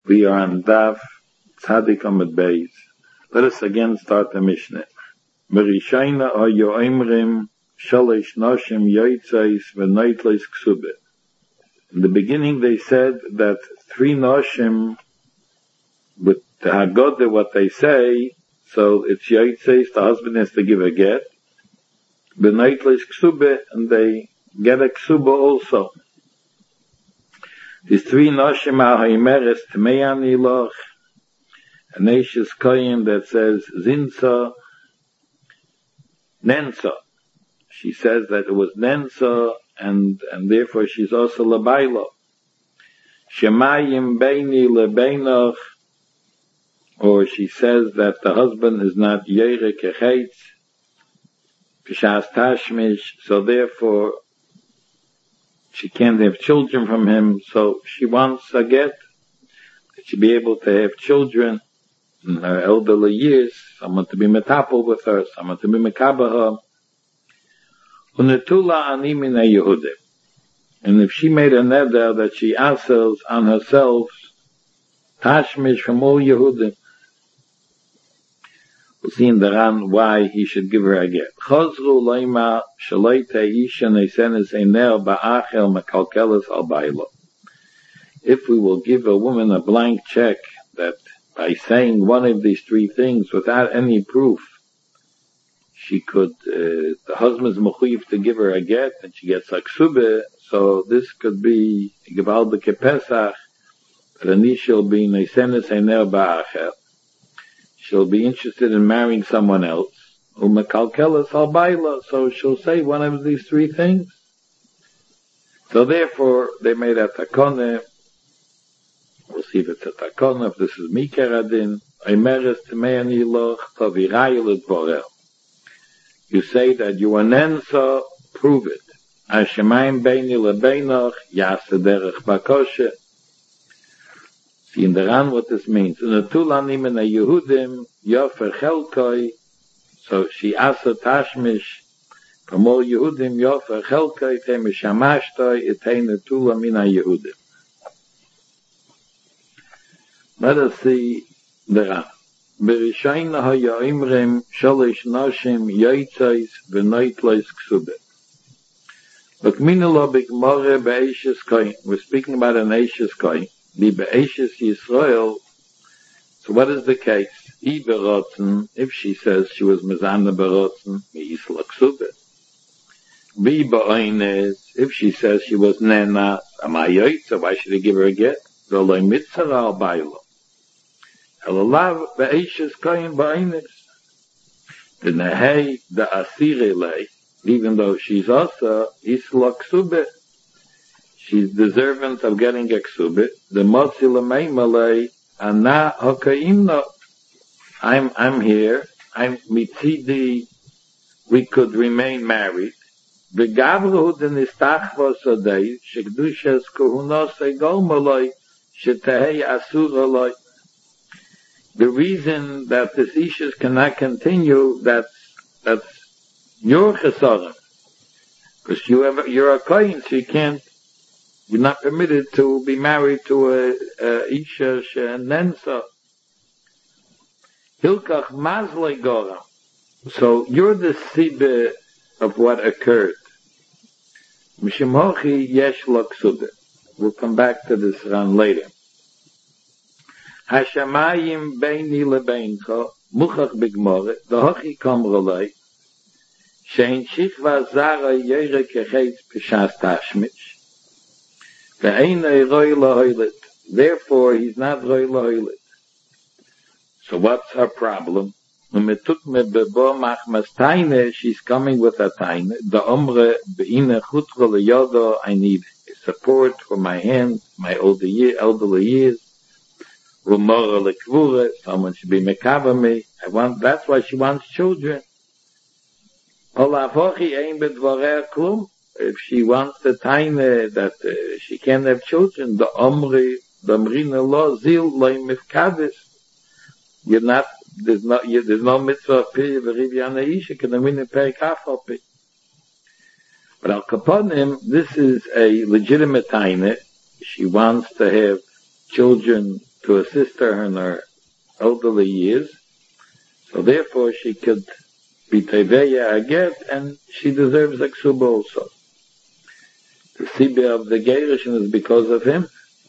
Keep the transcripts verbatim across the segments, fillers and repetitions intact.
We are on Daf Tzadik Amud Beis. Let us again start the Mishnah. Merishayna ayo imrim shalish noshim yoytzais v'noitleis ksubeh. In the beginning they said that three noshim, with the Haggadah, what they say, so it's yoytzais, the husband has to give a get, v'noitleis ksubeh, and they get a ksubah also. These three noshim ha-haimeres tmeyan iloch, an Eishes Kohen that says zinsa, nensa. She says that it was nensa, and and therefore she's also labaylo. Shemayim beini lebeinoch, or she says that the husband is not yere kechetz, p'shas tashmish, so therefore she can't have children from him, so she wants a get, that she be able to have children in her elderly years, someone to be metapel with her, someone to be mekabaha. Unetula ani min Yehudim. And if she made a neder that she asels on herself, tashmish from all Yehudim, we'll see in the Ran why he should give her a get. Chozru loima shaloi te'isha nesenes einer ba'achel mekalkeles al bailo. If we will give a woman a blank check that by saying one of these three things without any proof, she could, uh, the husband's mechuyev to give her a get and she gets a ksubeh, so this could be gewaldige Pesach, that ani shall be nesenes einer ba'achel. She'll be interested in marrying someone else. Umekalkeles al baila, so she'll say one of these three things. So therefore, they made a takone. We'll see if it's a takone, if this is Miker Adin. Oimeres tmeyan iloch tavirayil et borel. You say that you are nensa, prove it. Hashemayim beini lebeinoch, yase derech bakoshe. See in the Ran what this means. Unetulanim in a Yehudim, yofer chelkoi, so she asa tashmish, from all Yehudim, yofer chelkoi, temishamashtoi, etei netulam in a Yehudim. Let us see the Ran. Berishayna haya imrim, shalish noshim, yoytzais, v'noitleis ksubeh. But minelo b'gmore be'eshes koyin. We're speaking about an Eishes Kohen. The Be'eshes Yisrael. So what is the case? I berotzen, if she says she was mezana berotzen, mi yisla ksubeh. Bi be'oines, if she says she was nena, amayoytza, why should he give her a get? Zoloi mitzara al bailo. Elalav Be'eshes Kohen be'oines. The nehei, the asire lei, even though she's also yisla ksubeh. She's deserving of getting a ksubeh. The motzi l'meimalei ana hakaimno. I'm I'm here. I'm mitzidi. We could remain married. V'gavru denistachva sadei shekdushes kuhunos egolmalei shetehei asuralei. The reason that the issues cannot continue, that's that's your chesarim, because you have you're a kohen, so you can't. You're not permitted to be married to a, a isha shenensa. Hilkach mazle gora. So you're the sibbe of what occurred. Mishimochi yesh lo ksubeh. We'll come back to this Ran later. Hashamayim beini lebeincha muchach bigmore dahachi kamrolei shein shichva zara yere kechetz p'shas tashmish. Therefore, he's not roy lahoilit. So what's her problem? She's coming with a taine. The omre beine chutra leyodo. I need support for my hands, my older year, elderly years. Rumora lekvure. Someone should be mekava me. I want. That's why she wants children. Olavochi ein bedvarer klum. If she wants the time that uh, she can't have children, the omri, the amrina law, zil loy mifkadis. You're not, there's not, you, there's no mitzvah of piri v'rivyana isha, can amrin in perikafopi. But al kaponim, this is a legitimate time. She wants to have children to assist her in her elderly years. So therefore she could be Teveya Aget, and she deserves a Ksuba also. The Sibir of the Gerishin is because of him.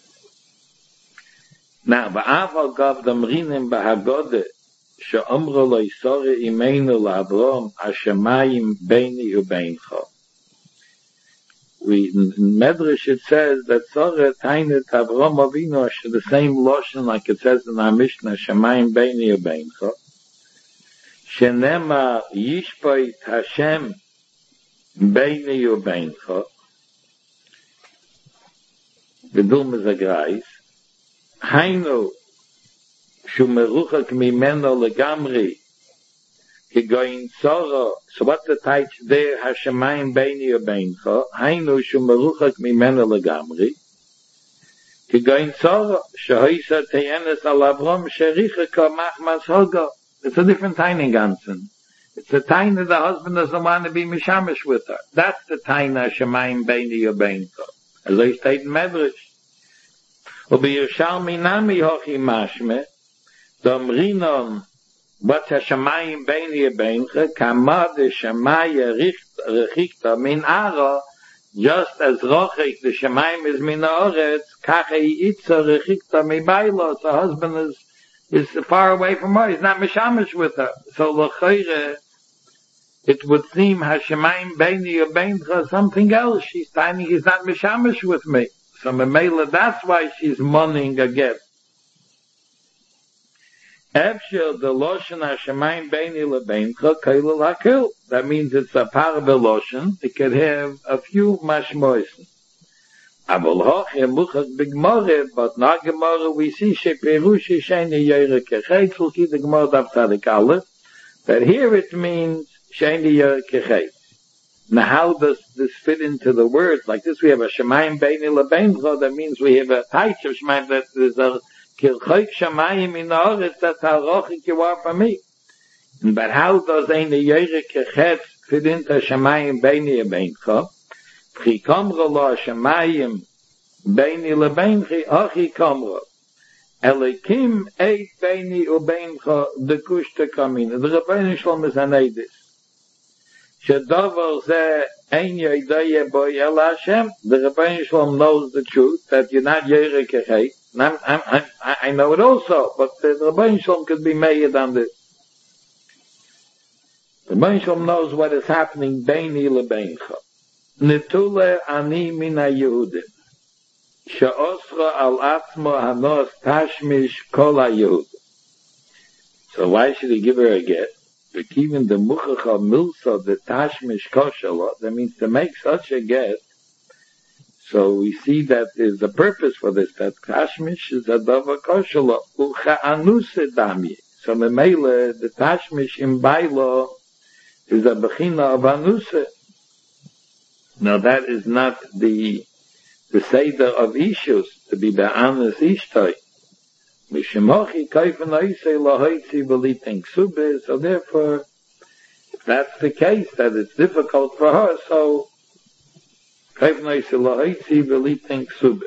Now, Ba'aval Gav Damrinim Ba'Hagode, She'omro Lo Yisore Imeinu La'Avrom Hashemayim Beini Ubeincha. We, in Medrash it says that Sorah Tainet Avrom Avinu is the same lotion like it says in our Mishnah, Shemayim Beini Ubeincha. Shenema Yishpoit Hashem Beini Ubeincha. Gedul Mezagrais. Hainu Shumeruchak Mimeno Legamri Kigoin Soro. So what the type there? Hashemayim Beini Ubeincha. Hainu Shumeruchak Mimeno Legamri Kigoin Soro. Shehoisa Teyenes Al Avrom Sherichaka Machmas Hoga. It's a different tiny Gansen. It's a tiny the husband doesn't want to be mishamish with her. That's the tiny Hashemayim Beini Ubeincha. As I state in Medrash. Ubiyushalmi nami hochi mashme, domrinon, what Hashemayim Beini Ubeincha, kamad Shemaya rechikta min ara, just as rochik the Shemayim is min haaretz, kachei itza rechikta mi bailo. So husband is is far away from her. He's not mishamish with her. So l'chayre, it would seem Hashemayim Beini Ubeincha something else. She's tiny. He's not mishamish with me. So Memela, that's why she's mourning again. Efshel the Loshen Hashemayim Beini Ubeincha Kailul Hakil. That means it's a par of the Loshen. It could have a few mashmoisen. Abul Hoch Yemuchak B'Gemara, but not Gemara we see Sheperushi Sheni Yere Kechet. We'll keep the Gemara Daf Tzadik Aleph. But here it means Sheni Yere Kechet. Now, how does this fit into the words? Like this, we have a Shemayim Beini Ubeincha. That means we have a type of Shemayim that is a Kirchoik Shemayim in the Haaretz. That's how rochik you are for me. But how does Ein Yere Kechet fit into Shemayim Beini Ubeincha? Chikomro lo Shemayim Beini Ubeincha Achi Komro Elikim Eit Beini Ubeincha Dekushta Kamina. The Rebbeinu Shalom is an Eidis. Shedavar Zeh Ein Yodaya Bo El Hashem. The Rebbeinu Shalom knows the truth that you're not Yere Kechet. I'm, I'm, I, I know it also, but the Rebbeinu Shalom could be made on this. The Rebbeinu Shalom knows what is happening Beini Ubeincha. Nitule ani min ha-Yehudim she'osra al atzmo hanos tashmish kol ha-Yehudim. So why should he give her a get? But even the muchacha milsa, the tashmish koshala, that means to make such a get. So we see that there's a purpose for this, that tashmish is a dava koshala, ucha anuse dami. So memele, the tashmish in bailo is a bechina of anuse. Now that is not the the seder of issues to be be'anas ishtoi. Mishemochi kaifen oisei lahoitzi v'liteng ksube. So therefore, if that's the case, that it's difficult for her, so kaifen oisei lahoitzi v'liteng ksube.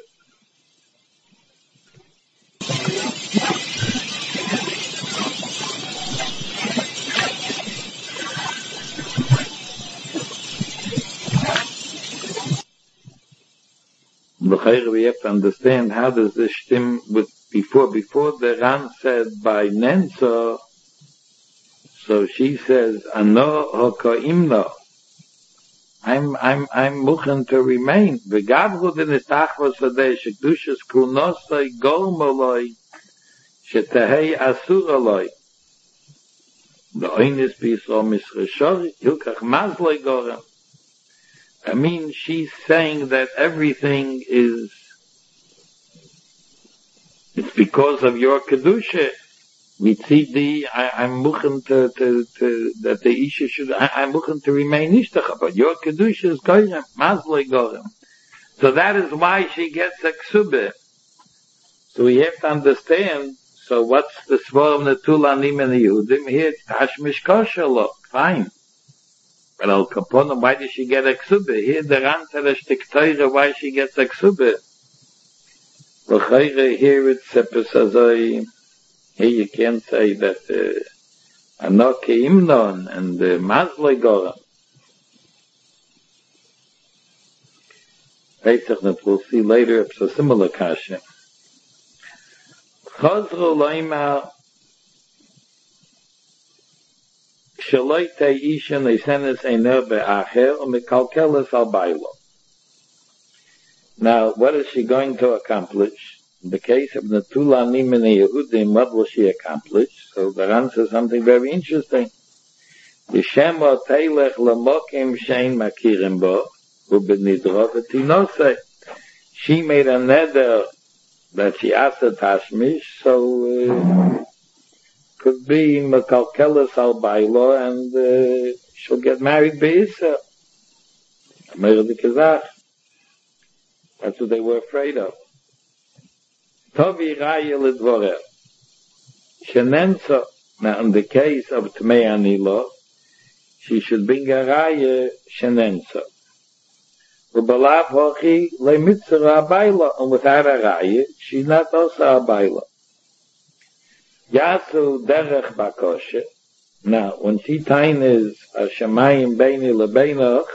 We have to understand how does this stem with before before the Ran said by Nenso, so she says Ano hokaimno. I'm I'm I'm muchen to remain. V'gavru denistachvos adei shekdushas kunosai golmoloi shetehei asuraloi. The oinis b'Yisrael misreshori hilkach mazloi gorem. I mean, she's saying that everything is, it's because of your Kedusha. Mitzidi, I'm muchen to, to, to, that the Isha should, I, I'm muchen to remain Ishtacha, but your Kedusha is Goyim, Mazloi Goyim. So that is why she gets a Ksubah. So we have to understand, so what's the Svar of Netul Anim and Yehudim? Here it's Tashmish Kosher, look, fine. But Al Kaponim, why did she get a Ksubah? Here the Ran said a shtik Torah, why she gets a Ksubah. L'chayre, here it's sepesazoi. Here you can't say that uh, Anoke Imnon and uh, Mazle Goram. Basically, we'll see later it's a similar kasha. Chazru loima shaloi te'isha nesenes einer be'acher u'mekalkeles al bailo. Now, what is she going to accomplish? In the case of Natula Nimene Yehudim, what will she accomplish? So the Ran says something very interesting. Yishema teilech lamokim shein makirim bo u'benidro v'tinose. She made a neder that she asked a tashmish, so uh, could be mekalkeles al bailo, and uh, she'll get married be'isa. Amer the Kazach. That's what they were afraid of. Tovi raya l'dvoreh. Shenenso. Now, in the case of Tmei Anilo, she should bring a raya shenenso. Ubalav hochi le'mitzara abayla. And without a raya, she's not also abayla. Yasu derech bakoshe. Now, when she tain is a shemayim beini le'beinach,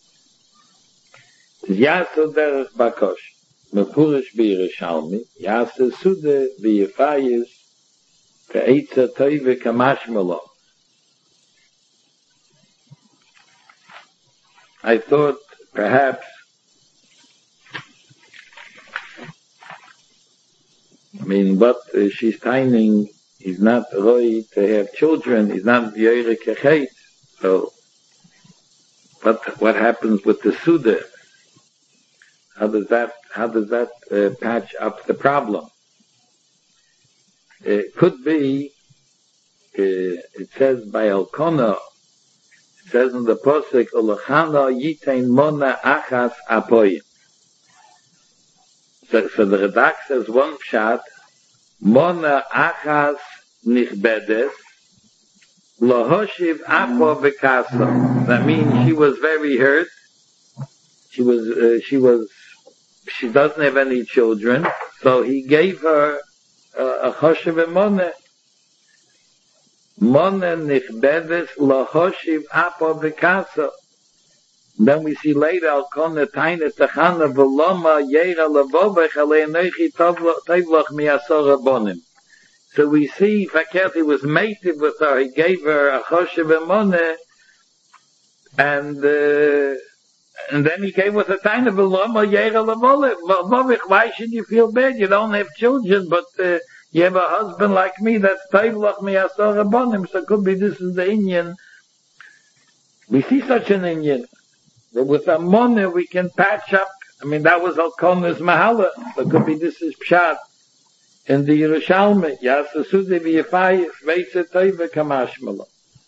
Yasu derech bakosh, mefurish b'Yerushalmi, Yasu sude b'Yefayis, ka'etza toive kamashmelo. I thought perhaps, I mean, what uh, she's taining is not roi to have children, is not yoyre kechet. So, what what happens with the sude? How does that, how does that uh, patch up the problem? It could be, uh, it says by Elkanah, it says in the Posek, Olachana yitein mona achas apoyim. So, so the Radak says one pshat, mona achas nichbedes, lohoshiv apo v'kasa. That means she was very hurt. She was, uh, she was, she doesn't have any children, so he gave her uh, a choshev emone. Mone nichbedes lahoshiv apo v'kasa. Then we see later, al kone taine tachana v'loma yeira levovech alei tovloch mi'asor abonim. So we see, Fakert, he was mated with her, he gave her a choshev emone, and, uh, And then he came with a tiny veloma yera levolek. Why should you feel bad? You don't have children, but uh, you have a husband like me that's taivlach mi asor abonim. So it could be this is the Indian. We see such an Indian. That with a money we can patch up. I mean, that was Al-Kon's Mahala. So it could be this is Pshat. In the Yerushalmi, Yasa Sudi v'yefayif, veitze toive kamashmala.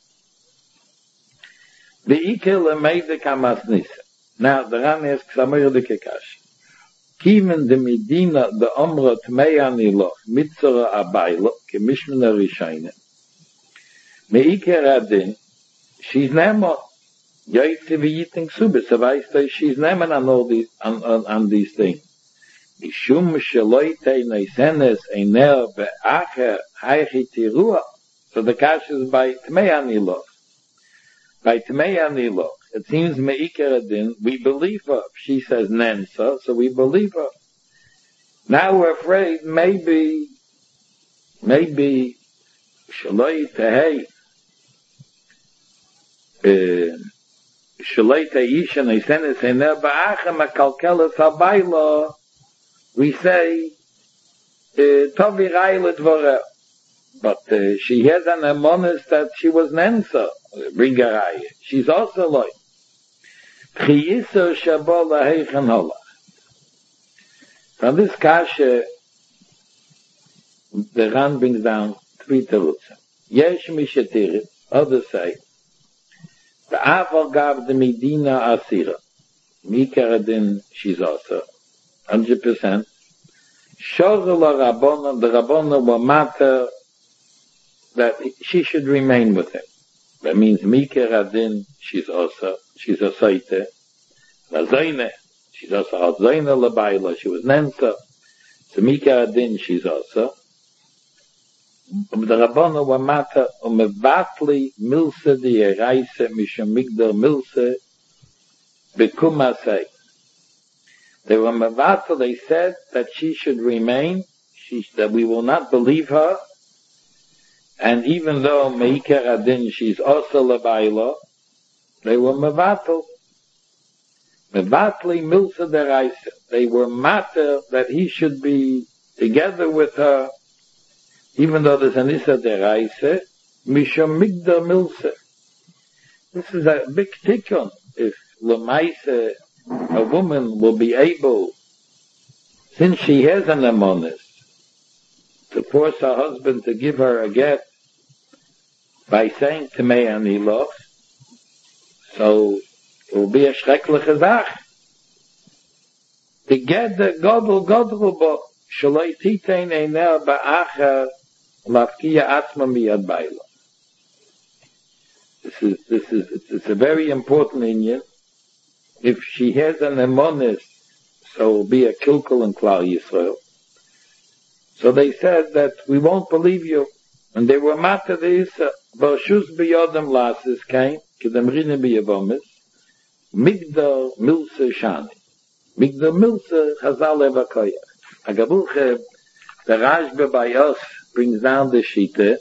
V'ikele meide kamasnisa. Now, the Ran asks, Amir de Kekash. Kiven de Medina, the Omra Tmei Aniloch, Mitzora Abaylo, ke Mishmena Rishayne. Meiker Adin, she's nema, Yaitze v'yiting Subis, so I say she's nema on all these, on, on, on these things. Mishum sheloite neisenes einer be'acher haichi tirua. So the Kash is by Tmei Aniloch. By Tmei Aniloch. It seems Me'ikar Adin, we believe her. She says Nensa, so we believe her. Now we're afraid maybe, maybe, Shaloi Tehei, Shaloi Tehisha Nesenes Einer Ba'achem HaKalkeles HaBayla, we say, Tovi Railet Voreh. But uh, she has an amonis that she was Nensa, bring a raya. She's also like, Chiyiso Shabola Heichen Holach. From this kasha, the Ran brings down three terutzim. Yesh Mishatir, others say, the Aval gave the Medina Asira. Mikaradin, she's also, one hundred percent. Shorla Rabbona, the Rabbona were matter that she should remain with him. That means Mika Radin, she's also, she's a Saite. Nazaine, she's also a Zaine Labaila, she was Nensa. So Mika Adin, she's also. Um the Rabbanu were matter, um a vatli milse di Reise, misham migdar milse, bekumasei. They were mevatel, they said that she should remain, she, that we will not believe her, and even though Meikar Adin, she's also lebaila, they were mevatel. Mevatli milsa deraisa. They were matter that he should be together with her, even though there's an issa deraisa, misham migdar milsa. This is a big tikkun. If lemaisa, a woman will be able, since she has an amonis, to force her husband to give her a get by saying to me aniloch, so it will be a schreckliche Sach. To get the godel godel bo shaloi titein einer ba'acher lafkiya atzma miyad baila. This is this is it's, it's a very important inyan. If she has an emonis, so it will be a kilkul in Klal Yisrael. So they said that we won't believe you, and they were matter the isa b'shus b'yodem lasis came kedem rine b'yavomis. Migdal milse shani. Migdal milse chazal evakoyach. Agabuche, the Rashba by us brings down the shita.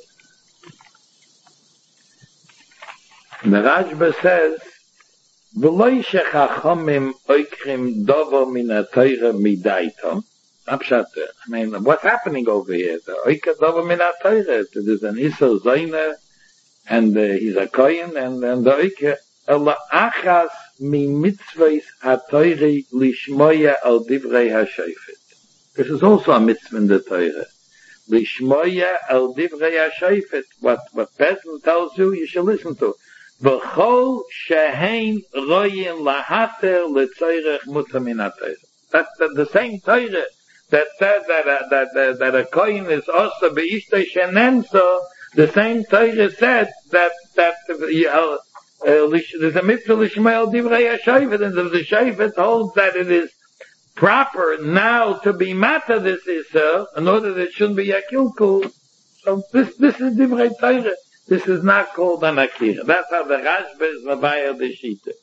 The Rashba says, V'loi shechachomim oikrim dovo min ha-Torah midaitom. Upshot, I mean, what's happening over here? The oika dovo min ha-Torah. There's an Isser Zoyner, and uh, he's a Kohen, and, and the oika, Ela achas mi mitzvahs ha-Torah lishmoya al divrei ha-shofet. This is also a mitzvah in the Torah. Lishmoya al divrei ha-shofet. What what person tells you, you should listen to. V'chol shehein royin lahater letzorech mutar min ha-Torah. That's the, the same Torah that said that uh, that uh, that a kohen is also be'ishtay shenenso. The same Torah said that that uh, Uh, there's a mitzvah l'shmei divrei ha-shofet, and the shofet holds that it is proper now to be matter this issa, in order that it shouldn't be a kilkul. So this this is divrei Torah. This is not called an akira. That's how the Rashba is mabaya the shita.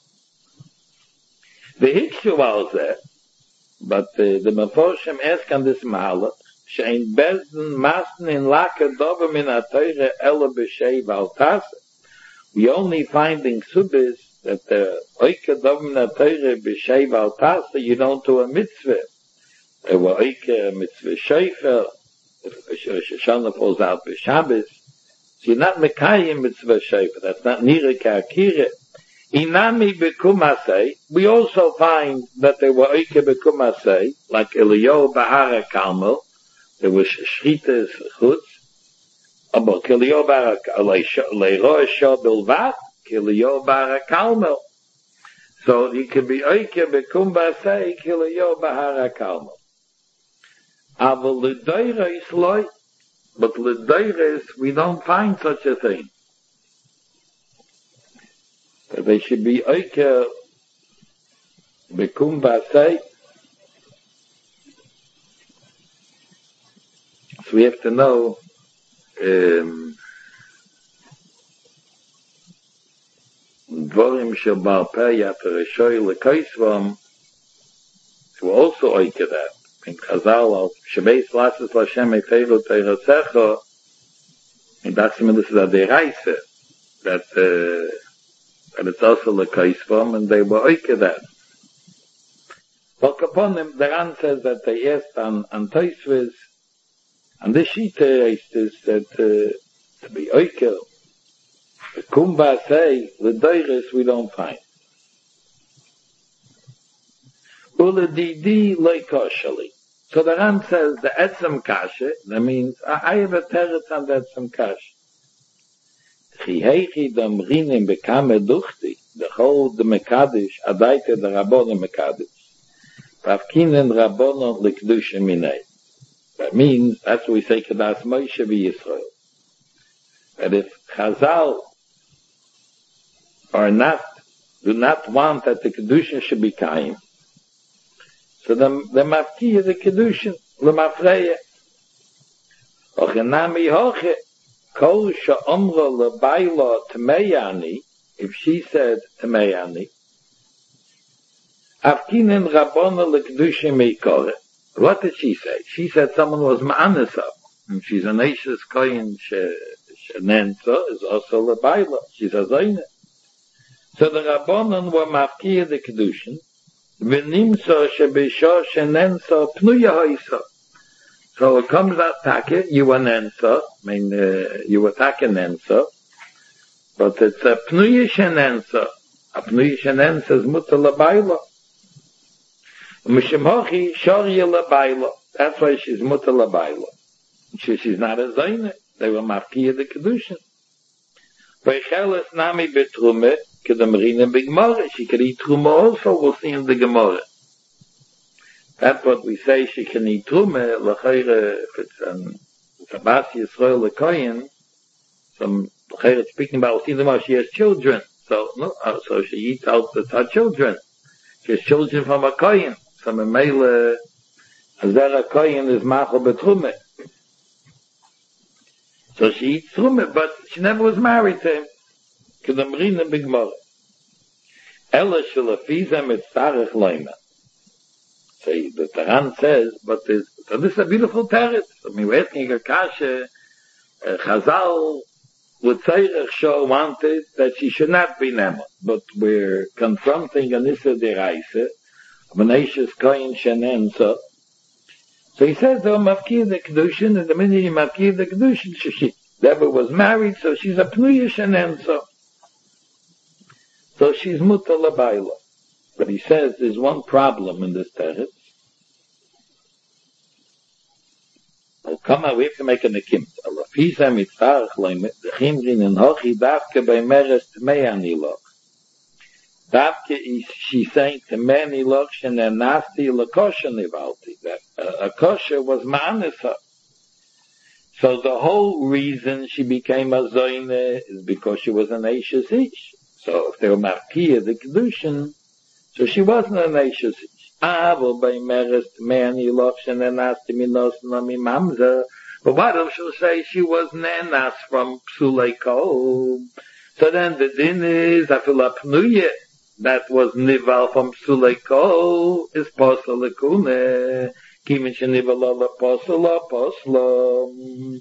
The hikshu alzeh, but the, the Meforshim ask on this mahalach, she'ein bezdin masnin in laka dover min ha-Torah ela b'shei v'al we only find in Subis that the Oike Dovna Torah b'Shei Val Tasa, you don't do a mitzvah. There were Oike mitzvah Sheifer, Shoshana falls out b'Shabbos. So you're not Mekayim mitzvah Sheifer, that's not Nira Ka'akira. Inami b'Kumasei, we also find that there were Oike b'Kumasei, like Eliyahu Bahara Carmel, there was Shritas Chutz, aber Kiliyo Barak Leiro Esho Bilvat, Kiliyo Barak Kalmel. So he can be Oike Bekum Basei, Kiliyo Barak Kalmel. Aber L'Doira is loy, but L'Doira is, we don't find such a thing. That they should be Oike Bekum Basei. So we have to know Um, Dvorim shel Baal Peh Yater Reshoy Lekoisvam, who also oike that. In Chazal, of Shebeis Lasis Lashem Efeiru Teirosecho, and that's when this is a deraisa, that, uh, that it's also Lekoisvam, and they were oike that. But upon them, the Ran says that they asked on, on Toisviz, and the shita is that uh, to be oikel, the kumba say the doiris we don't find. Ula didi leikoshali. So the Ran says the etzem kasha. That means I, I have a teretz on the etzem kasha. Chihechi dam rinim bekame duchti. The whole the mekadish adaite the rabbonim mekadish. Pavkinen rabbonon likdusha minei. That means, that's what we say, Kedas Moshe v'Yisrael. That if Chazal are not, do not want that the Kedushin should be Kaim, so the, the Mafkiya, the Kedushin, למפריה. Ochenami hoche, kol she'omra lebayla tmeyani, if she said tmeyani, avkinen rabona lekdusha meikore. What did she say? She said someone was ma'anasa. And she's an Eishes Koyin Shenenza, is also lebayla. She's a Zayne. So the Rabbonon were mafkir the Kedushin, v'nimsa shebisha Shenenza pnuya ha'isa. So it comes out take, you were Nensa, I mean, uh, you were take Nensa, but it's a Pnuya Shenensa. A Pnuya Shenensa is Mutter Labayla. Mishim Hochi, Shorya Labayla. That's why she's Mutter Labayla. She, she's not a Zayne. They were Mafkiya the Kedushin. Veicheles Nami Betrume, Kedamrina Bigmore. She could eat Trume also, we'll see in the Gemore. That's what we say, she can eat Trume, l'chayre, if it's an Tabbas Yisrael Lekoyen, some, l'chayre, speaking about, see them how she has children, so, no, so she eats out the, her children. She has children from a Koyen, so Memele, Azera Koyen is Machal Betrume. So she eats Trume, but she never was married to him. Kedamrina Bigmore. Ella Shalafiza Mitzarech Loima. So the Taran says, but this, so this is a beautiful teretz. I mean, we're asking a kasha, uh, Chazal would say that Shah wanted that she should not be Nema, but we're confronting Anissa Deraisa, Menashe's Koyin Shenenza. So he says, oh, Mafkir the Kedushin, and the minute you Mafkir the Kedushin, she, she never was married, so she's a Pnuya Shenenza. So she's Mutter Labayla. But he says there's one problem in this teretz. Oh, come on, we have to make an akim. Alafisa mitzarech loimet, the chimrin in hochi davke by meres tmei aniloch. Davke is, she's saying tmei aniloch shener nasti lakosha nivalti. That uh, a kosher was ma'anisa. So the whole reason she became a zoyne is because she was an Eishes Ish. So if they were markiya, the Kedushin, so she wasn't an Eishes Ish. Aval by meres tmei aniloch shener nasti minos nami mamzer. But what if she'll say she was nenas from Psulei Kol? So then the din is, afil apnuye, that was nival from Psulei Kol, is posel lekune, kimin shenival la posel posel.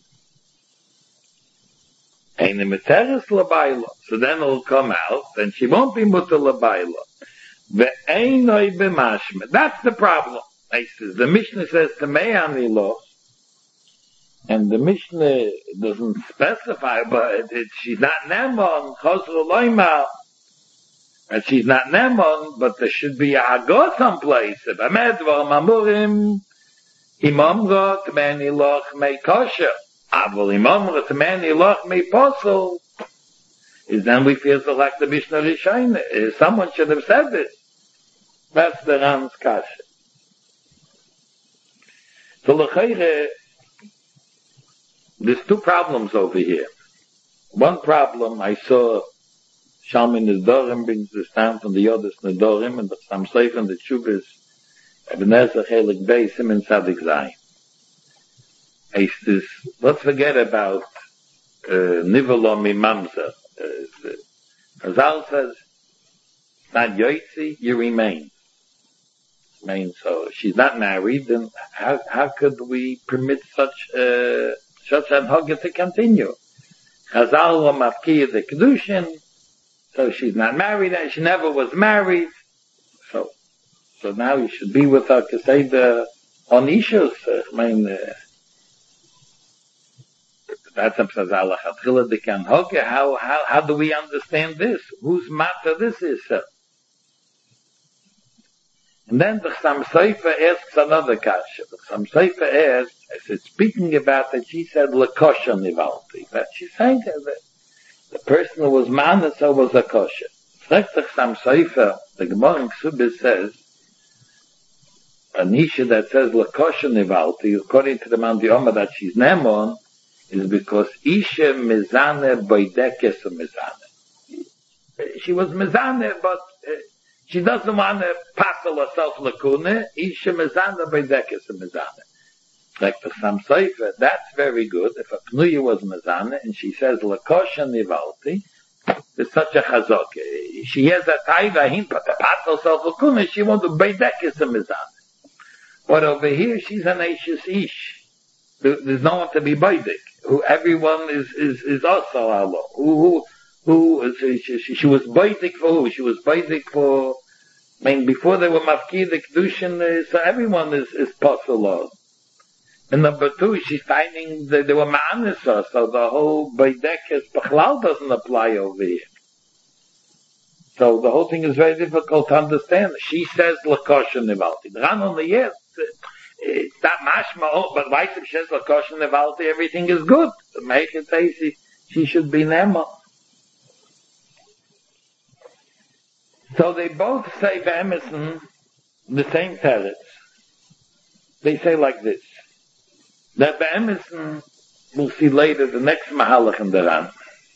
Eine meteres labayla. So then it'll come out, and she won't be mutter labayla. Ve'einoi b'mashme. That's the problem. The Mishnah says to me'aniloch, and the Mishnah doesn't specify, but it, it, she's not Nemon, Chosro Loima, and she's not Nemon, but there should be a Hagot someplace. If Amed Vam Amurim, Imamra Tmeni Loch Mei Kosher, Avol Imamra Tmeni Loch Mei Posel, is then we feel so like the Mishnah Rishayne. Someone should have said this. That's the Ran's Kasha. So L'chayre, there's two problems over here. One problem, I saw Shalmin Nedorim brings this down from the others Nedorim, and some say from the Chubis, Ebenezer Chelik Bey, Simon Sadik Zayin. Let's forget about uh, Nivelom Imamza. Chazal says, not Yoitzi, you remain. I mean, so she's not married, then how, how could we permit such uh, such a hugger to continue? Chazal wa mafkiya the Kedushin, so she's not married, and she never was married. So, so now you should be with her to say the onishus. I mean, uh, that's a Chazal ha'chila de kan hugger. How how how do we understand this? Whose matter this is? Sir? And then the Chassam Sofer asks another kasha. The Chassam Sofer asks, as it's speaking about that she said lekosha nivalti, that she's saying that the person who was manasa was a kosher. Like the Chassam Sofer, the Gemara in Ksubis says, a nisha that says lekosha nivalti, according to the man Dioma that she's nemon, is because isha mizane boidekes mizane. She was mizane, but uh, she doesn't want to passel herself lakune. Isha mezana beidekes mezana. like the Sam Sefer, that's very good. If a Pnuya was Mezana and she says Lakosha Nivalti, it's such a chazok. She has a taiva him, but the patel self lakuna, she wants to beidek is a Mezana. But over here, she's an Eishes Ish. There's no one to be beidek. Who everyone is is is also Allah. Who who who she, she, she was beidek for who? She was beidek for. I mean, before they were mafkir the kedushin, so everyone is is possible. And number two, she's finding that they were ma'anisa, so the whole beidekes b'chlal doesn't apply over here. So the whole thing is very difficult to understand. She says lakosha nivalti. Ran on the yes, it's that mashma. But why if she says lakosha nivalti, everything is good. The Meir says she, she should be nema. So they both say be'emessen the same teretz. They say like this. That be'emessen, we'll see later, the next mahalach in the Ran.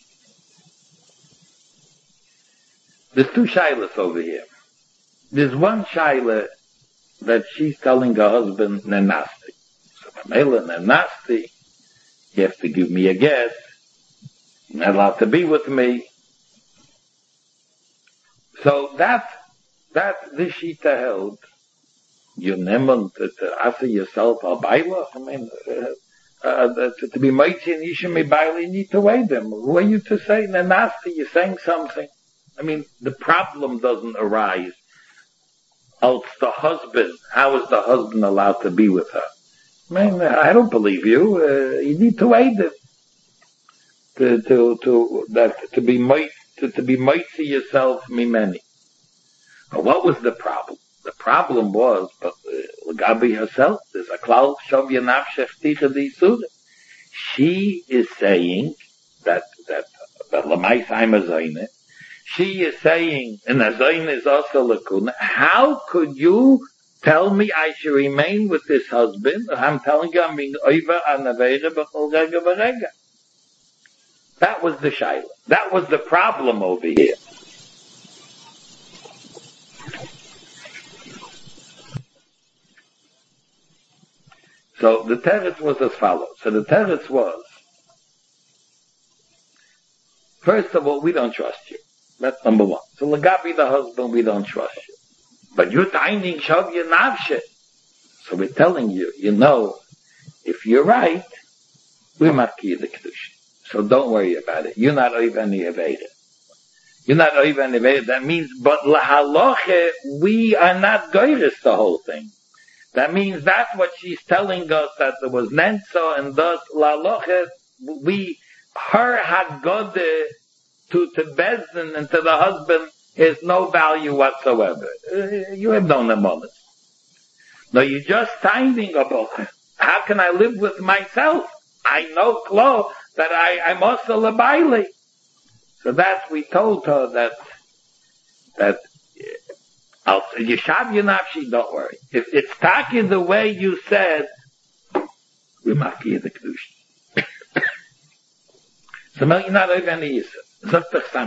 There's two shaylas over here. There's one shayla that she's telling her husband, Nenasti. So, Mamela, Nenasti, you have to give me a guess. You're not allowed to be with me. So that, that, this shita held, you never to, to answer yourself al baila. I mean, uh, uh, to, to be mighty and yishim baila, you need to weigh them. Who are you to say nanasti? You're saying something. I mean, the problem doesn't arise. Else the husband. How is the husband allowed to be with her? I mean, I don't believe you. Uh, you need to weigh them. To to to that to be might to, to be mighty yourself mimeni. But what was the problem? The problem was, but uh, Gabi herself, there's a klal shav yanav shechticha di suda. She is saying that that that lamais I'm a zayne. She is saying, and a zayne is also lakuna. How could you tell me I should remain with this husband? I'm telling you I'm being over an avera b'chol rega v'rega. That was the shayla. That was the problem over here. So the teretz was as follows. So the teretz was, first of all, we don't trust you. That's number one. So Lagabi, the husband, we don't trust you. But you're taining shav yenavshe. So we're telling you, you know, if you're right, we're makir the kedusha. So don't worry about it. You're not over any aveda. You're not over any aveda. That means, but lahaloche, we are not goyres the whole thing. That means that's what she's telling us, that there was Nenso and thus lahaloche, we, her hagode to, to Bezdin and to the husband has no value whatsoever. Uh, you have no nemonis. No, you're just finding about how can I live with myself? I know Klo that I, I'm also labaili. So that we told her that, that, I'll say, Yeshav Yanavshi, don't worry. If it's talking the way you said, we might be the Kedusha. So now you're not over any Yisrael.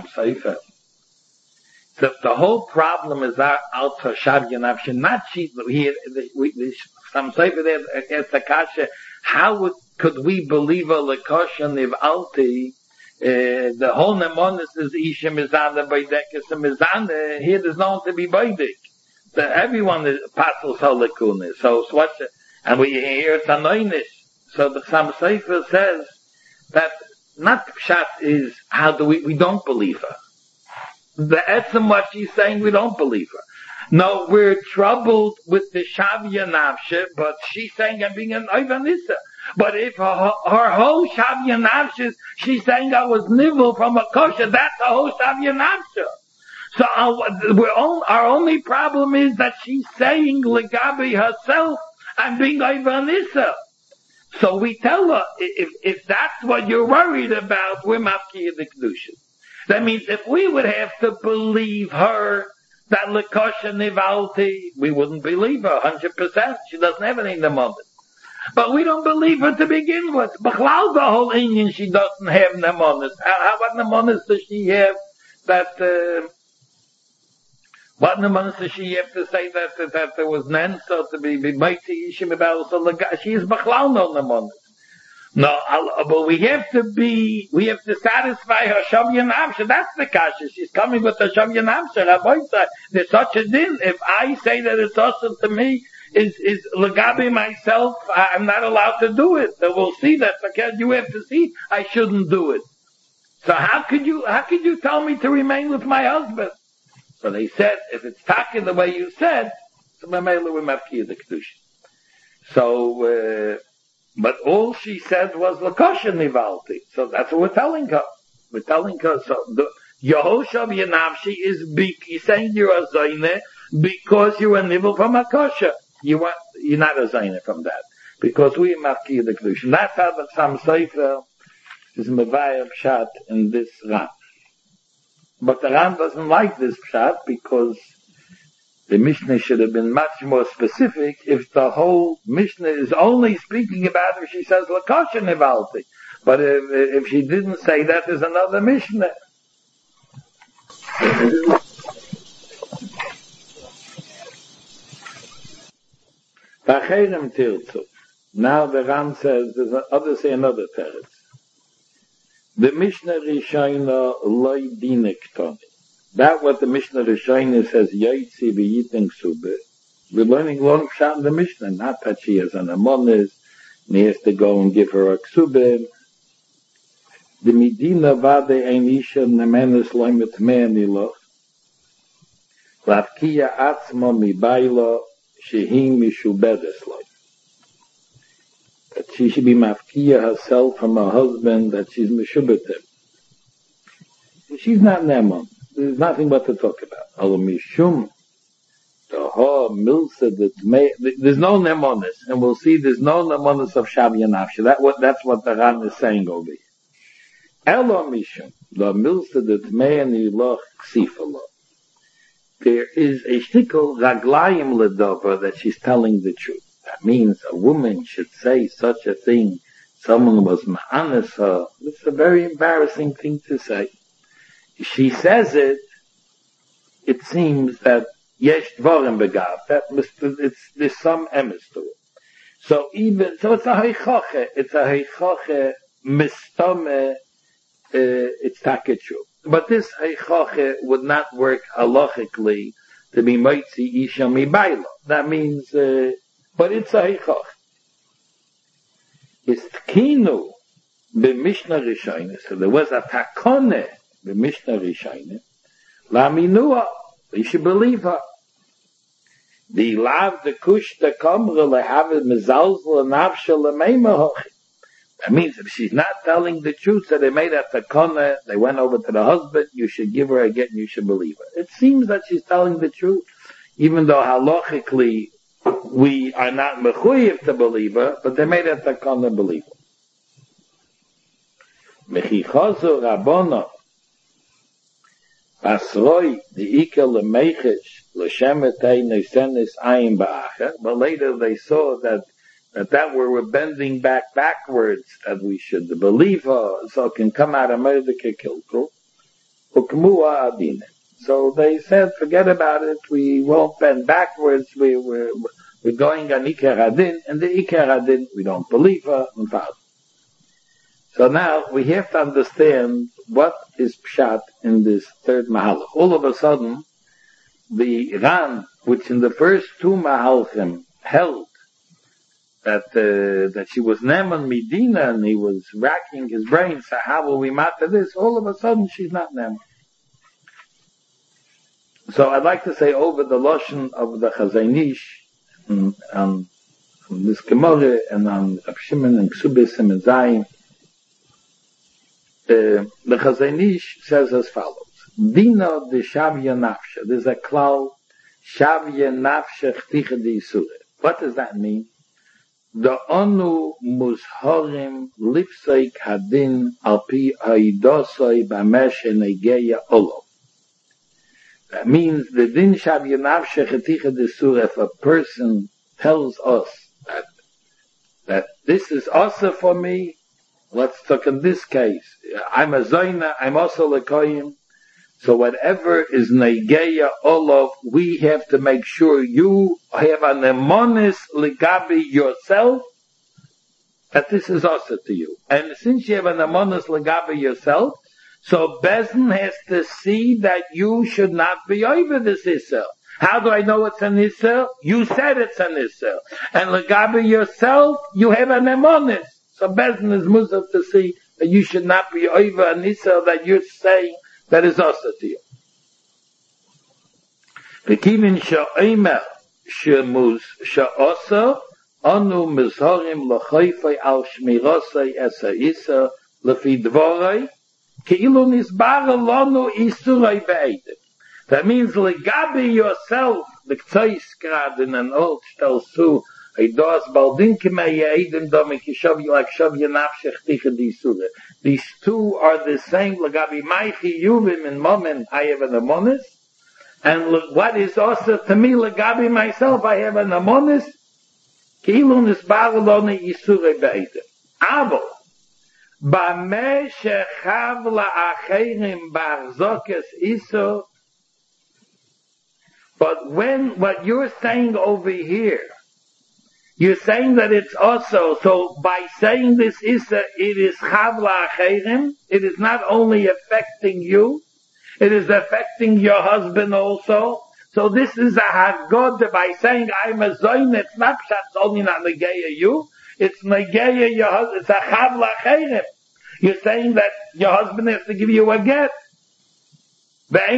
So the whole problem is that out to Shav Yanavshi, not she, here, some Sefer there, against the Kasha, how would, could we believe a Lekosha Nivalti? Uh, the whole Nemonis is Isha Mizana, Baidekis and Mizana. Here there's no one to be Baidik. So everyone is Patel Solikunis. So, so what's it? And we hear it's Anoinis. So the Sam Sefer says that not Pshat is how do we, we don't believe her. The Etzem what she's saying, we don't believe her. No, we're troubled with the Shavya Navshe, but she's saying I'm being an Ivanissa. But if her, her whole Shavya Navshe, she's saying I was nivel from a kosher, that's the whole Shavya Navshe. So our, we're on, our only problem is that she's saying Legabi herself, I'm being Ivanissa. So we tell her, if, if that's what you're worried about, we're Mafki the Kedusha. That means if we would have to believe her, that Lekosha Nivalti, we wouldn't believe her one hundred percent. She doesn't have any in the moment. But we don't believe her to begin with. B'chlal the whole Indian, she doesn't have nemonis. How, how what nemonis does she have that, uh, What nemanis does she have to say that, that, that there was nen, so to be, be mighty, she is bachlal no nemanis. No, but we have to be, we have to satisfy her shavya nafsha. That's the kasha. She's coming with the shavya nafsha. Rabbi said, there's such a din. If I say that it's awesome to me, is, is legabi myself, I'm not allowed to do it. So we'll see that. Because you have to see, I shouldn't do it. So how could you, how could you tell me to remain with my husband? So they said, if it's talking the way you said, so Mamela we mafkiya the kedusha. So, uh, but all she said was Lakosha Nivalti. So that's what we're telling her. We're telling her, so the Yehoshav Yanavshi is big. He's saying you're a Zayneh because you're a Nivel from Akosha. You want, you're not a Zayneh from that. Because we are Mafki the Kedushin. That's how the Sam Sefer is Mevayah Pshat in this Ram. But the Ram doesn't like this Pshat because the Mishnah should have been much more specific if the whole Mishnah is only speaking about if she says Lakosha Nivalti. But if, if she didn't say that, there's another Mishnah. Now the Ram says, there's other say another teretz. The Mishnah Rishayna loy dinek toni. That what the Mishnah Rishayna says, Yaitzi v'yitin ksube. We're learning long pshat in the Mishnah, not that she has an amonis, and he has to go and give her a ksube. The Medina vade ein isha nemenes loimet mea niloch. Lavkiya atzma mi baila shehim mishubedes loy. That she should be mafkiya herself from her husband, that she's mishubetem. She's not nemon. There's nothing but to talk about. Alomishum, the ha milsa that may. There's no nemonis, and we'll see. There's no nemonis of shavya nafsha. That what that's what the Ran is saying over here. Elomishum, the milsa that may and iloch ksifalo. There is a shtickle raglayim ledova that she's telling the truth. That means a woman should say such a thing. Someone was ma'anis her. It's a very embarrassing thing to say. She says it, it seems that yesh dvorim begav, that it's, there's some emes to it. So even, so it's a heichoche, it's a heichoche mistome, uh, it's takechu. But this heichoche would not work halachically to be moitzi isha mi bailo. That means, uh, but it's a heichoche. It's tkinu, b'mishnah rishayne, so there was a takone, the Mishnah Rishayne, La Minua, you should believe her. The lav the kush the kamra lehavid mezalzel nafsha lemeima hochi. That means if she's not telling the truth, so they made a takona, they went over to the husband, you should give her a get and you should believe her. It seems that she's telling the truth, even though halachically we are not mechuyev to believe her, but they made a takona believe her. Mechichazu rabbono, Asroi the ikel lemechish l'shemetei nesenis ayin ba'acher. But later they saw that that that where we're bending back backwards, that we should believe her, so it can come out of merdeke kilkul. Ukmua adine. So they said, forget about it. We won't bend backwards. We we're we're going on iker adin, and the iker adin we don't believe her. And so now we have to understand what is pshat in this third mahalach. All of a sudden, the Ran, which in the first two mahalchim held that uh, that she was Neman Medina and he was racking his brain, so how will we matter this? All of a sudden, she's not Neman. So I'd like to say over the lashon of the Chazanish on, on, on this Gemara and on Rav Shimon and Ksubis and Zayin. Uh, the Chazanish says as follows: Dina de Shavya Nafsha. There's a klal Shavya Nafsha Chticha de Yisure. What does that mean? The Onu Muzharim Lipseik Hadin Alpi Haidosai Bamesh Negeya Olo. That means the Din Shavya Nafsha Chticha de Yisure. If a person tells us that that this is also for me. Let's talk in this case. I'm a Zaina, I'm also Lekoyim. So whatever is Negeya Olav, we have to make sure you have an emonis legabi yourself, that this is also to you. And since you have an emonis legabi yourself, so Bezdin has to see that you should not be over this Isser. How do I know it's an Isser? You said it's an Isser. And legabi yourself, you have an emonis. So Bezdin is musaf to see that you should not be over an Isser that you're saying that is also to you. V'kivin sha'omer she'muz sha'osa anu mizhorim l'choifei al shmirosei es ha'isa lefi dvorei ke'ilu nisbara lanu isurei be'edim. That means legabi yourself, the k'tzais grad in an old shtel su Eidos baldinke me ye'edim domi kishav like shav yenafshech ticha di surah. These two are the same. Legabi maichi yuvim in moment I have an amonis, and look, what is also to me legabi myself I have an amonis. Ki'ilu nisbar loni isurei be'edim. Avo b'meh shechav la'acherim b'achzokes iso. But when what you're saying over here, you're saying that it's also, so by saying this is a, it is chavla acherim, it is not only affecting you, it is affecting your husband also. So this is a haggadah by saying I'm a zoyin, it's not it's only not negeya you, it's negeya your husband, it's a chavla acherim. You're saying that your husband has to give you a get. So that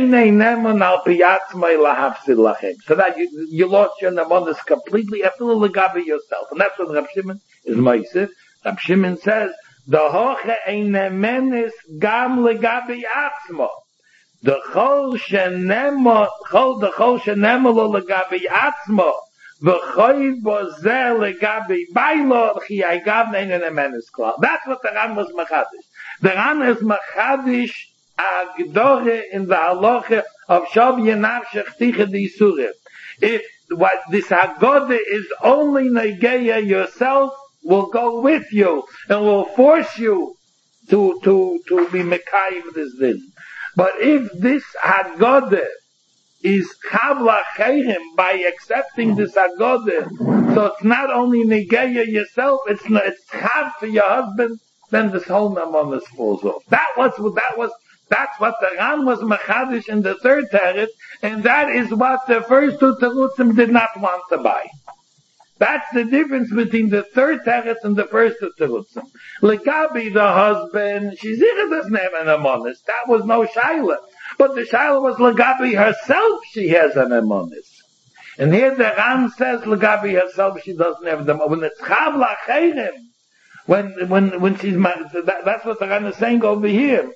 you, you lost your namonis completely, afilu legabi yourself. And that's what Rab Shimon is meisif. Rab Shimon says, the hoche ein nemenis gam legabi atzmo. The chol shenemo, chol, the chol shenemo lo legabi atzmo. V'choy bo zeh legabi bailo, chi aygav nein nemenis klal. That's what the Ran was machadish. The Ran is machadish Agdore in the halacha of Shav Yenafshech Ticha Di Surah. If what this Haggadah is only negeya yourself, will go with you and will force you to to to be mekayim this din. But if this Haggadah is chavla chayim by accepting this Haggadah, so it's not only negeya yourself, it's it's chav for your husband, then this whole namonis falls off. That was that was. That's what the Ran was machadish in the third teretz, and that is what the first two terutzim did not want to buy. That's the difference between the third teretz and the first two terutzim. Legabi, the husband, she doesn't have an amonis. That was no shaila. But the shaila was Legabi herself, she has an amonis. And here the Ran says Legabi herself, she doesn't have them. When it's chav la'cheirim, when, when, when she's, that, that's what the Ran is saying over here.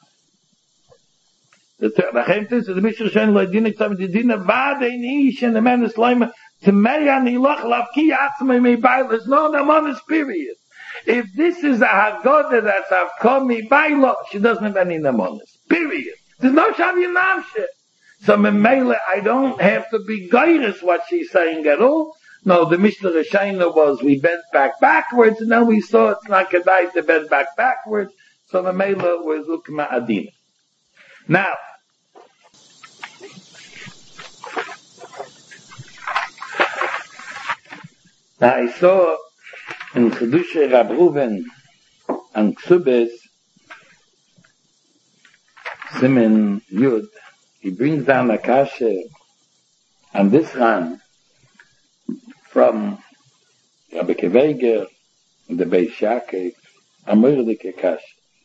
The Chaim says the Mishnah Shen lo dinik tam di dina vade nish and the man is loyma to meya nilach lavki atzmei me bailas. No, the man is period. If this is a Haggadah that's avkomi bailo, she doesn't have any namonis. Period. There's no shav yinamshe. So memele, I don't have to be guided what she's saying at all. No, the Mishnah Rishayna was we bent back backwards, and then we saw it's not kedai to bend back backwards. So memele was ukma adina. Now, now I saw in Chedushay Rab Ruven and Ksubes, Simen Yud, he brings down a kasha on this Ran from Rabbi Keveger and the Beis Yaakov, a Mordechai kasha.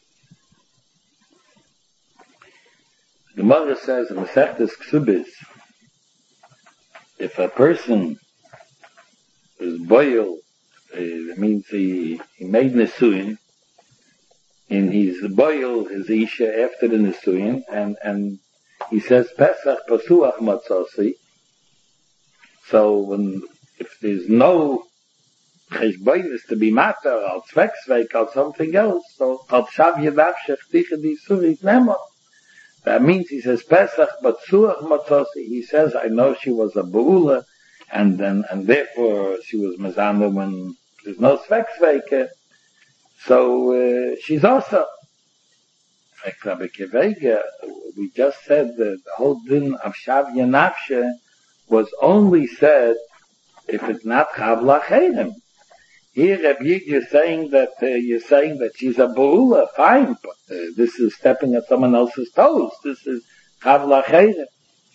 The Gemara says in the Masechtas Ksubis, if a person is boil, it means he, he made Nesuin, and he's boil his Isha after the Nesuin, and, and he says, Pesach Pasuach Matzasi. So when, if there's no Cheshboinus to be matter, or Zwecksveik, or something else, so Al Shav Yedavshech Ticha Di Suri Nemo. That means he says Pesach, but Suach Matzosi. He says, I know she was a Beula, and then and therefore she was Mezanu when there's no Sveksveike. So uh, she's also like Rabbi Kevega. we just said that the whole din of Shavya Nafshe was only said if it's not Chav L'Acherim. Here, Rabbi Yig, you're saying that uh, you're saying that she's a Be'ula, fine, but uh, this is stepping at someone else's toes. This is Chav L'Acherim.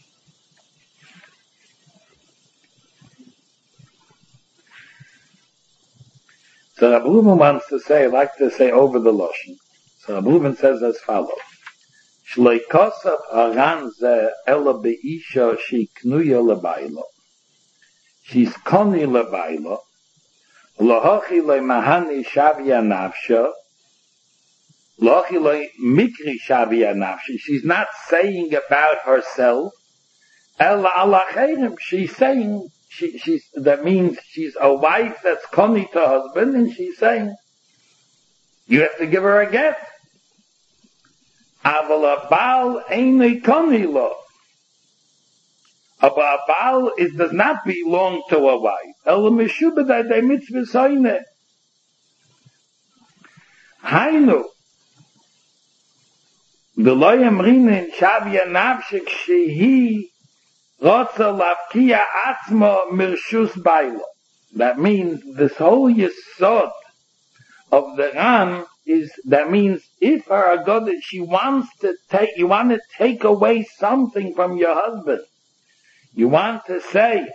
So Rabbi Reuben wants to say, I'd like to say over the Lashon. So Rabbi Reuben says as follows. Shloi kosav haran ze ela be'isha she knuya lebaylo. She's koni lebaylo. Lohachi le mahani shavya nafsha. Lohachi le mikri shavya nafsha. She's not saying about herself. Ela alacherim. She's saying, she, she's, that means she's a wife that's koni to husband, and she's saying, you have to give her a get. Aval a baal ain't koni lo. A baal is does not belong to a wife. El mishubah de mitzvah soine. Hainu. V'lo yamrinin shavya nafshik shehi rotza lavkia atzma mirshus bailo. That means this whole yesod of the Ran is, that means if her agod, she wants to take, you want to take away something from your husband. You want to say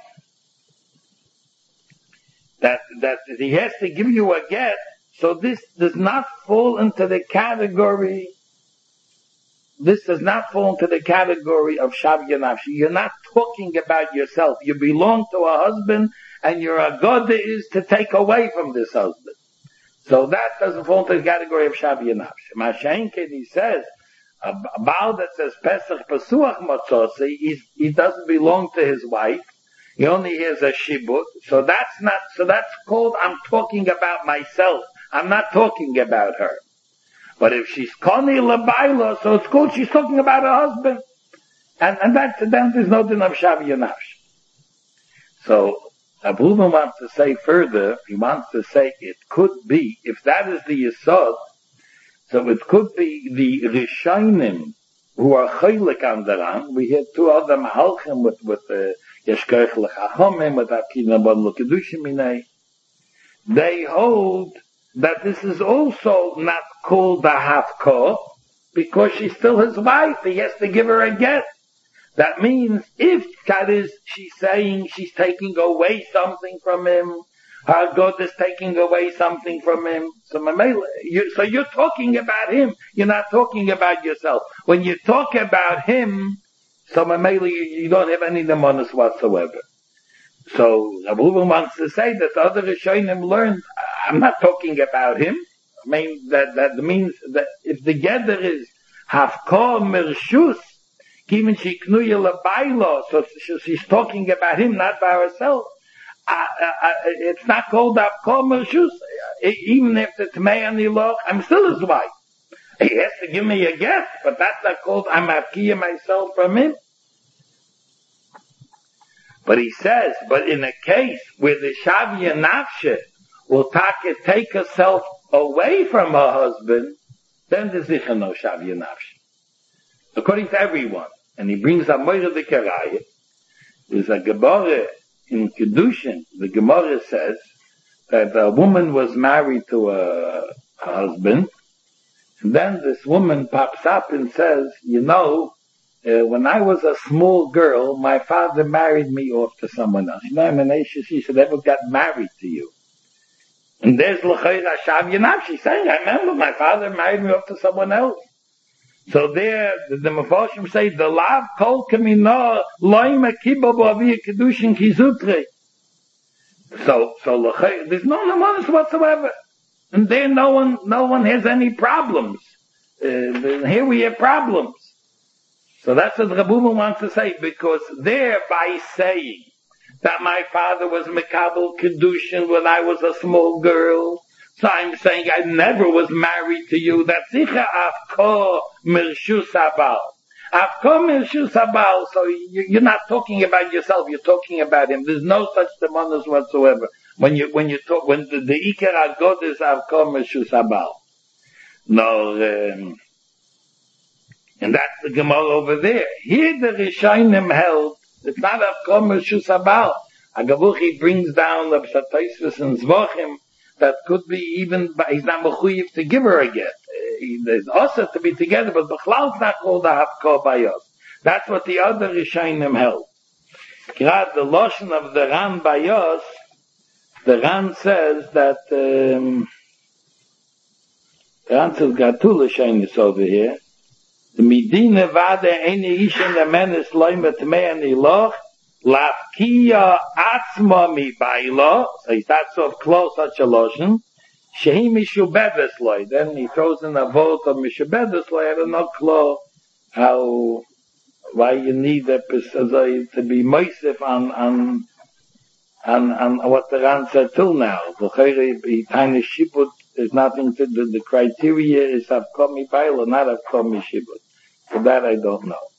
that, that he has to give you a get, so this does not fall into the category, this does not fall into the category of Shavya Nafshi. You're not talking about yourself. You belong to a husband, and your agod is to take away from this husband. So that doesn't fall into the category of Shavya Nafshi. Mashenkin, he says, a Baal that says Pesach Pesuach Matzose, he doesn't belong to his wife. He only has a shibut. So that's not, so that's called, I'm talking about myself. I'm not talking about her. But if she's Koni Labaila, so it's called she's talking about her husband. And, and that, then there's no din of Shavya Nafshi. So, Abu Reuben wants to say further, he wants to say it could be, if that is the Yesod, so it could be the Rishonim who are Chaylik on the Ran. We had two other Mahalchim with, with, uh, Yeshkerch L'Chachomim, with Akina Bon L'Kedushim. They hold that this is also not called the Hafkah, because she's still his wife. He has to give her a get. That means if that is, she's saying she's taking away something from him, her God is taking away something from him. So, you, so you're talking about him. You're not talking about yourself. When you talk about him, so you, you don't have any demonis whatsoever. So Abu Reuben wants to say that the other Rishonim learned, I'm not talking about him. I mean, that, that means that if the gather is Hafkor Mershus, Kimin Shiknuya Labailo, so she's talking about him, not by herself. Uh, uh, uh, it's not called Hafkor Mershus. Even if it's Tmei Aniloch, I'm still his wife. He has to give me a gift, but that's not called I'm Hafkiya myself from him. But he says, but in a case where the Shavya Nafshe will take, take herself away from her husband, then there's sicher no Shavya Nafshe. According to everyone. And he brings a Moira de Karaya. There's a Gemara in Kedushin. The Gemara says that a woman was married to a, a husband, and then this woman pops up and says, you know, Uh, when I was a small girl, my father married me off to someone else. You know, I'm an Asha, she said, never got married to you. And there's L'chayra Shavya Nafshi saying, I remember my father married me off to someone else. So there, the, the Mefarshim say, the lav kol kamino loim akiba b'aviyah kedushin kizutre. So, so L'chayra, there's no namanis whatsoever. And there no one, no one has any problems. Uh, here we have problems. So that's what Rabbi Reuben wants to say, because there, by saying that my father was Mekabel Kedushin when I was a small girl, so I'm saying I never was married to you. That's sicher Afkor Mirshus Habal. Afkor Mirshus Habal, so you, you're not talking about yourself, you're talking about him. There's no such demonis whatsoever. When you, when you talk, when the, the Iker HaGod is Afkor Mirshus Habal. No, um, And that's the Gemara over there. Here the Rishonim held, it's not Avkom Reshus Habal. Agavuchi brings down the Pshatosvus and Zvachim that could be even, he's not mechuyev to give her a get. There's also to be together, but Bechlal is not called a Havkah Bayos. That's what the other Rishonim held. Grad the Loshen of the Ran Bayos, the Ran says that, um, the Ran says Gatul Rishonis over here. The Medina Vade Eni Ishen the Menes Loimet Me'ani Loch Lafkiya Atzma Mi Baila. So he starts off close such a Loshen. Shehi Mishubedes Loi. Then he throws in a vote of Mishubedes Loi. I don't know close how, why you need a, to be moisef on, on, on, on what the Ran said till now. The Chayre, Tiny Shibut, there's nothing to do. The criteria is Avkom Mi Baila, not Avkom Mi Shibut. So that I don't know.